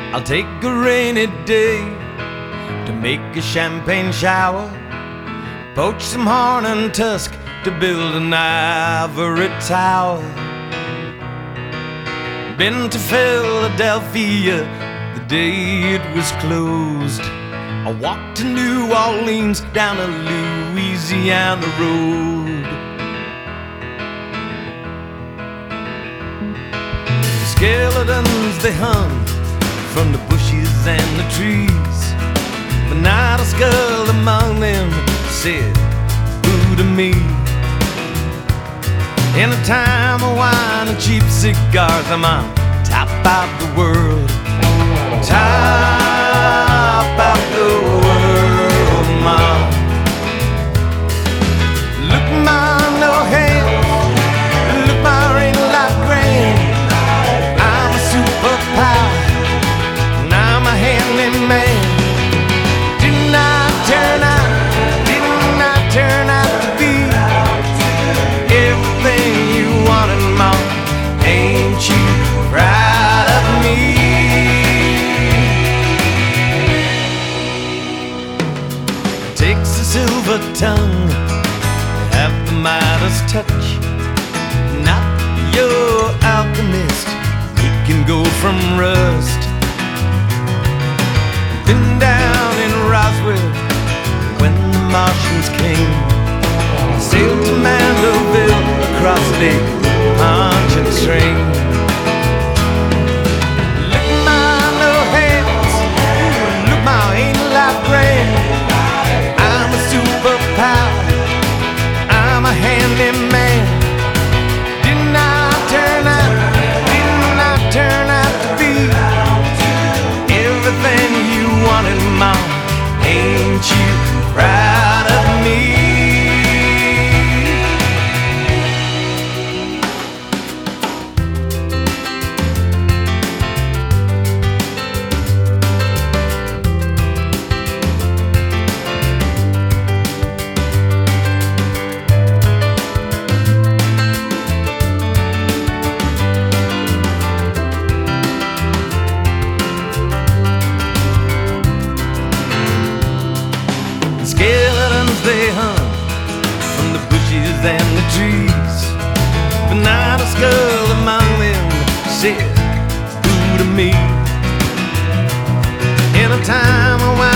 I'll take a rainy day to make a champagne shower, poach some horn and tusk to build an ivory tower. Been to Philadelphia the day it was closed. I walked to New Orleans down a Louisiana road. Skeletons they hung from the bushes and the trees, but not a skull among them said boo to me. In a time of wine and cheap cigars, I'm on top of the world. Top of the world, Mom. Look, my no hands, look, my ring like grain. I'm a superpower, and I'm a handy man. Didn't I turn out to be everything you wanted, Mom? Ain't you proud of me? Takes a silver tongue to have the Midas touch. Not your alchemist, he can go from rust. Been down in Roswell when the Martians came, sailed to Mandeville across Lake Pontchartrain. Look, my no hands, look, my ain't like rain. I'm a superpower, I'm a handy man. Didn't I turn out to be everything you wanted, Mom? Ain't you proud of me? Skeletons they hung from the bushes and the trees, but not a skull among them said boo to me. In a time of